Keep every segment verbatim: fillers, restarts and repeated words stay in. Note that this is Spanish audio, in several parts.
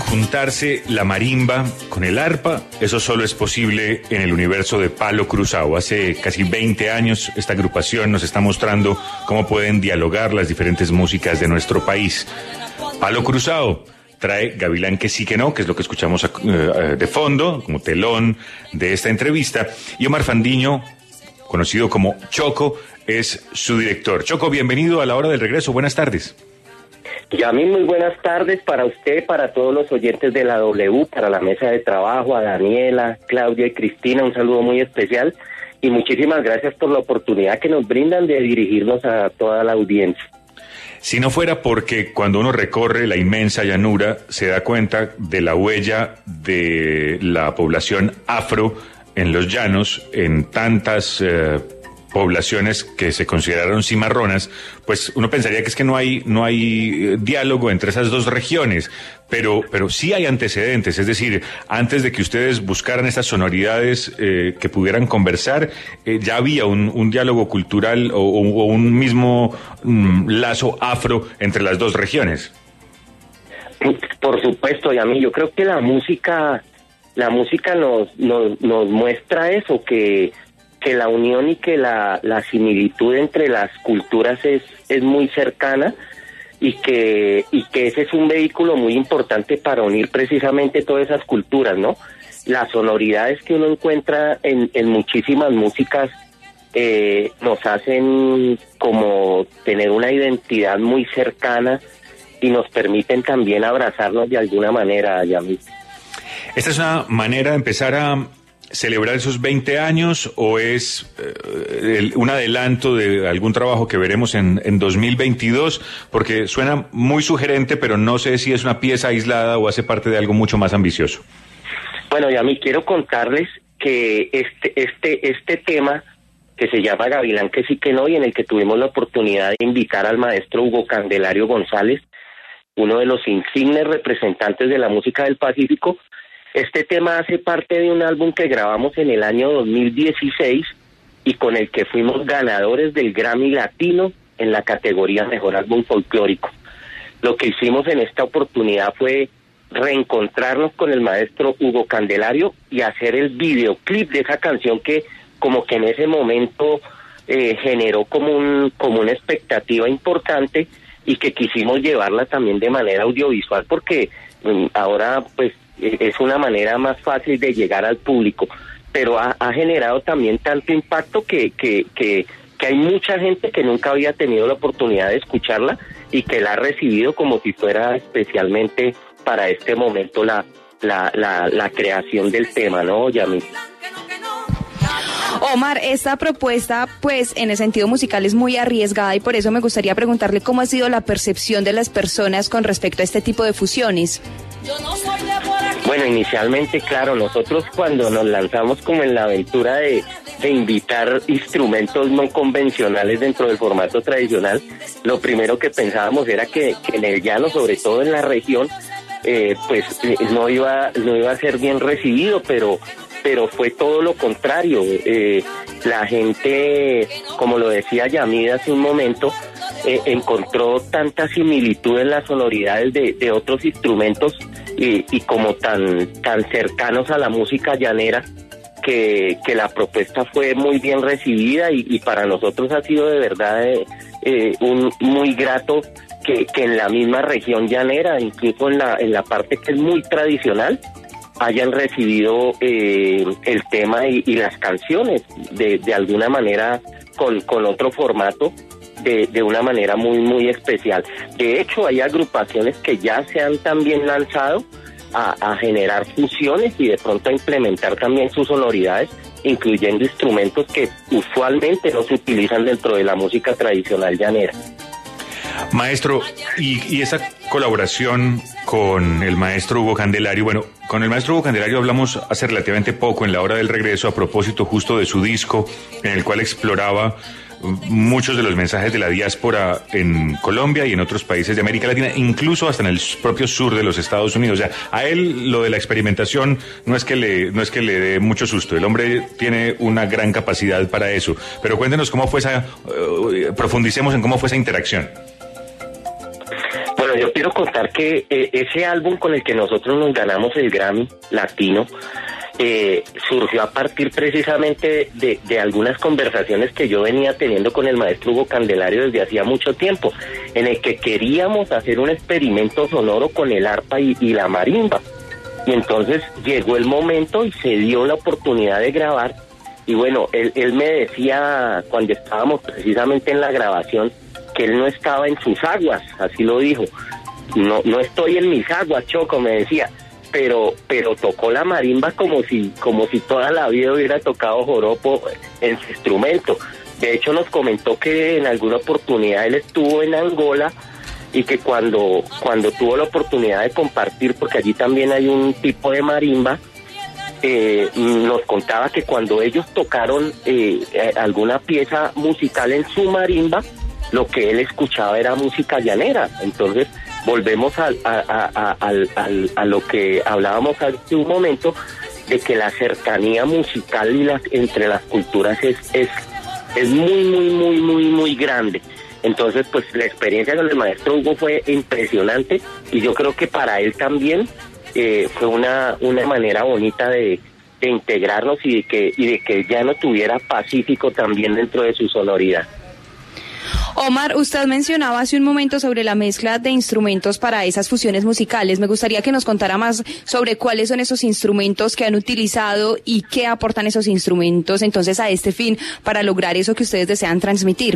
juntarse la marimba con el arpa, eso solo es posible en el universo de Palo Cruzado. Hace casi veinte años esta agrupación nos está mostrando cómo pueden dialogar las diferentes músicas de nuestro país. Palo Cruzado trae Gavilán que sí que no, que es lo que escuchamos de fondo, como telón de esta entrevista, y Omar Fandiño, conocido como Choco, es su director. Choco, bienvenido a La Hora del Regreso, buenas tardes. Yamil, muy buenas tardes para usted, para todos los oyentes de la W, para la mesa de trabajo, a Daniela, Claudia y Cristina, un saludo muy especial y muchísimas gracias por la oportunidad que nos brindan de dirigirnos a toda la audiencia. Si no fuera porque cuando uno recorre la inmensa llanura se da cuenta de la huella de la población afro en los llanos, en tantas eh, poblaciones que se consideraron cimarronas, pues uno pensaría que es que no hay no hay diálogo entre esas dos regiones, pero pero sí hay antecedentes, es decir, antes de que ustedes buscaran estas sonoridades eh, que pudieran conversar, eh, ya había un, un diálogo cultural o, o un mismo um, lazo afro entre las dos regiones. Por supuesto, Yami, yo creo que la música la música nos nos, nos muestra eso, que que la unión y que la, la similitud entre las culturas es, es muy cercana y que, y que ese es un vehículo muy importante para unir precisamente todas esas culturas, ¿no? Las sonoridades que uno encuentra en, en muchísimas músicas eh, nos hacen como tener una identidad muy cercana y nos permiten también abrazarnos de alguna manera, Yamil. Esta es una manera de empezar a celebrar esos veinte años, o es eh, el, un adelanto de algún trabajo que veremos en, en dos mil veintidós, porque suena muy sugerente, pero no sé si es una pieza aislada o hace parte de algo mucho más ambicioso. Bueno, y a mí quiero contarles que este este este tema que se llama Gavilán que sí que no, y en el que tuvimos la oportunidad de invitar al maestro Hugo Candelario González, uno de los insignes representantes de la música del Pacífico. Este tema hace parte de un álbum que grabamos en el año dos mil dieciséis y con el que fuimos ganadores del Grammy Latino en la categoría Mejor Álbum Folclórico. Lo que hicimos en esta oportunidad fue reencontrarnos con el maestro Hugo Candelario y hacer el videoclip de esa canción que como que en ese momento eh, generó como, un, como una expectativa importante y que quisimos llevarla también de manera audiovisual porque um, ahora pues es una manera más fácil de llegar al público, pero ha, ha generado también tanto impacto que, que, que, que hay mucha gente que nunca había tenido la oportunidad de escucharla y que la ha recibido como si fuera especialmente para este momento la, la, la, la creación del tema, ¿no, Yami? Omar, esta propuesta, pues, en el sentido musical es muy arriesgada y por eso me gustaría preguntarle cómo ha sido la percepción de las personas con respecto a este tipo de fusiones. Bueno, inicialmente, claro, nosotros cuando nos lanzamos como en la aventura de, de invitar instrumentos no convencionales dentro del formato tradicional, lo primero que pensábamos era que, que en el llano, sobre todo en la región, eh, pues no iba, no iba a ser bien recibido, pero pero fue todo lo contrario. Eh, la gente, como lo decía Yamida hace un momento, eh, encontró tanta similitud en las sonoridades de, de otros instrumentos y, y como tan tan cercanos a la música llanera que, que la propuesta fue muy bien recibida y, y para nosotros ha sido de verdad eh, eh, un muy grato que, que en la misma región llanera, incluso en la en la parte que es muy tradicional, hayan recibido eh, el tema y, y las canciones de, de alguna manera con, con otro formato de, de una manera muy muy especial. De hecho, hay agrupaciones que ya se han también lanzado a, a generar fusiones y de pronto a implementar también sus sonoridades, incluyendo instrumentos que usualmente no se utilizan dentro de la música tradicional llanera. Maestro, y, y esa colaboración con el maestro Hugo Candelario, bueno, con el maestro Hugo Candelario hablamos hace relativamente poco en La Hora del Regreso a propósito justo de su disco en el cual exploraba muchos de los mensajes de la diáspora en Colombia y en otros países de América Latina, incluso hasta en el propio sur de los Estados Unidos. O sea, a él lo de la experimentación no es que le, no es que le dé mucho susto. El hombre tiene una gran capacidad para eso. Pero cuéntenos cómo fue esa, uh, profundicemos en cómo fue esa interacción. Bueno, Bueno, yo quiero contar que eh, ese álbum con el que nosotros nos ganamos el Grammy Latino eh, surgió a partir precisamente de, de algunas conversaciones que yo venía teniendo con el maestro Hugo Candelario desde hacía mucho tiempo, en el que queríamos hacer un experimento sonoro con el arpa y, y la marimba. Y entonces llegó el momento y se dio la oportunidad de grabar. Y bueno, él, él me decía cuando estábamos precisamente en la grabación que él no estaba en sus aguas, así lo dijo. No, no estoy en mis aguas, Choco, me decía, pero, pero tocó la marimba como si, como si toda la vida hubiera tocado joropo en su instrumento. De hecho, nos comentó que en alguna oportunidad él estuvo en Angola y que cuando, cuando tuvo la oportunidad de compartir, porque allí también hay un tipo de marimba, eh, nos contaba que cuando ellos tocaron eh, alguna pieza musical en su marimba, lo que él escuchaba era música llanera. Entonces volvemos a, a, a, a, a, a lo que hablábamos hace un momento, de que la cercanía musical y las, entre las culturas es, es, es muy, muy, muy, muy, muy grande. Entonces, pues la experiencia con el maestro Hugo fue impresionante y yo creo que para él también eh, fue una, una manera bonita de, de integrarnos y de que, y de que ya no tuviera Pacífico también dentro de su sonoridad. Omar, usted mencionaba hace un momento sobre la mezcla de instrumentos para esas fusiones musicales. Me gustaría que nos contara más sobre cuáles son esos instrumentos que han utilizado y qué aportan esos instrumentos entonces a este fin para lograr eso que ustedes desean transmitir.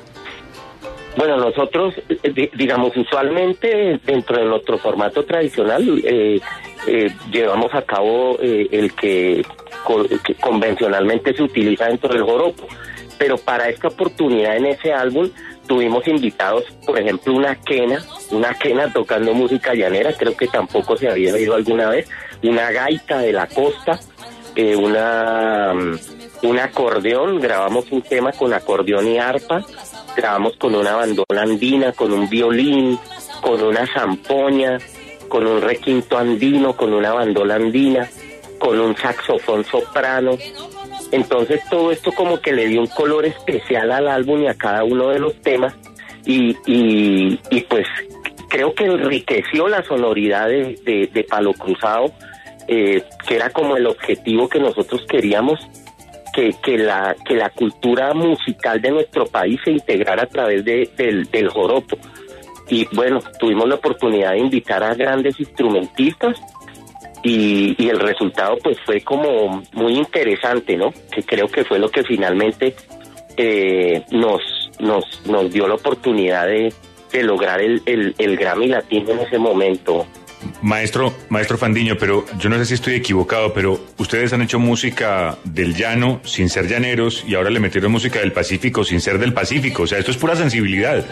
Bueno, nosotros, digamos, usualmente dentro de nuestro formato tradicional eh, eh, llevamos a cabo eh, el que, co- que convencionalmente se utiliza dentro del joropo. Pero para esta oportunidad en ese álbum tuvimos invitados, por ejemplo, una quena, una quena tocando música llanera, creo que tampoco se había oído alguna vez, una gaita de la costa, eh, una, un acordeón, grabamos un tema con acordeón y arpa, grabamos con una bandola andina, con un violín, con una zampoña, con un requinto andino, con una bandola andina, con un saxofón soprano. Entonces todo esto como que le dio un color especial al álbum y a cada uno de los temas y, y, y pues creo que enriqueció la sonoridad de, de, de Palo Cruzado, eh, que era como el objetivo que nosotros queríamos, que, que, la, que la cultura musical de nuestro país se integrara a través de, del, del joropo. Y bueno, tuvimos la oportunidad de invitar a grandes instrumentistas. Y, y el resultado pues fue como muy interesante, ¿no? Que creo que fue lo que finalmente eh, nos, nos, nos dio la oportunidad de, de lograr el, el, el Grammy Latino en ese momento. Maestro, maestro Fandiño, pero yo no sé si estoy equivocado, pero ustedes han hecho música del llano sin ser llaneros y ahora le metieron música del Pacífico sin ser del Pacífico. O sea, esto es pura sensibilidad.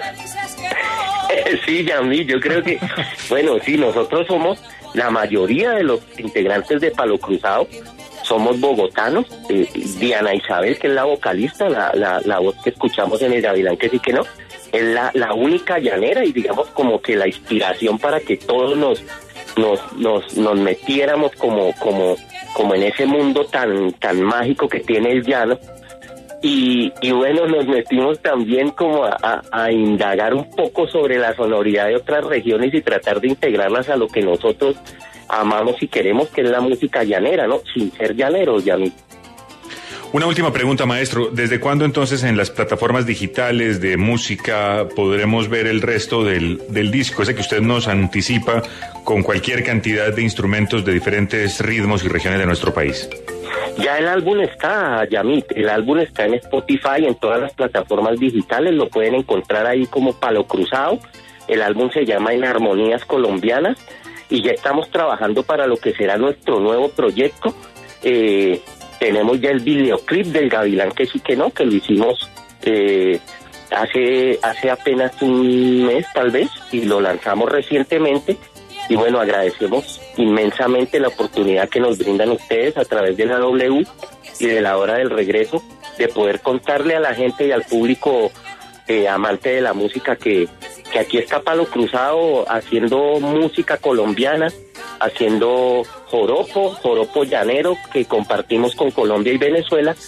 Sí, Yamil, yo creo que, bueno, sí, nosotros somos, la mayoría de los integrantes de Palo Cruzado somos bogotanos. eh, Diana Isabel, que es la vocalista, la, la, la voz que escuchamos en el Gavilán, que sí que no, es la, la única llanera y digamos como que la inspiración para que todos nos nos, nos, nos metiéramos como, como, como en ese mundo tan, tan mágico que tiene el llano. Y, y bueno, nos metimos también como a, a, a indagar un poco sobre la sonoridad de otras regiones y tratar de integrarlas a lo que nosotros amamos y queremos, que es la música llanera, ¿no? Sin ser llaneros, Yami. Una última pregunta, maestro. ¿Desde cuándo entonces en las plataformas digitales de música podremos ver el resto del, del disco, ese que usted nos anticipa con cualquier cantidad de instrumentos de diferentes ritmos y regiones de nuestro país? Ya el álbum está, Yamit, el álbum está en Spotify, en todas las plataformas digitales, lo pueden encontrar ahí como Palo Cruzado. El álbum se llama En Armonías Colombianas y ya estamos trabajando para lo que será nuestro nuevo proyecto. Eh, tenemos ya el videoclip del Gavilán, que sí que no, que lo hicimos eh, hace, hace apenas un mes tal vez y lo lanzamos recientemente. Y bueno, agradecemos inmensamente la oportunidad que nos brindan ustedes a través de la W y de la Hora del Regreso, de poder contarle a la gente y al público eh, amante de la música que, que aquí está Palo Cruzado haciendo música colombiana, haciendo joropo, joropo llanero que compartimos con Colombia y Venezuela,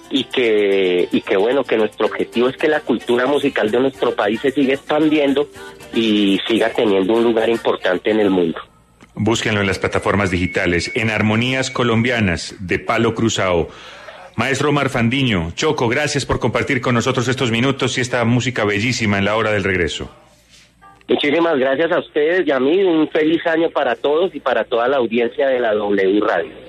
y que, y que bueno, que nuestro objetivo es que la cultura musical de nuestro país se siga expandiendo y siga teniendo un lugar importante en el mundo. Búsquenlo en las plataformas digitales, en Armonías Colombianas, de Palo Cruzado. Maestro Omar Fandiño, Choco, gracias por compartir con nosotros estos minutos y esta música bellísima en la hora del regreso. Muchísimas gracias a ustedes y a mí, un feliz año para todos y para toda la audiencia de la W Radio.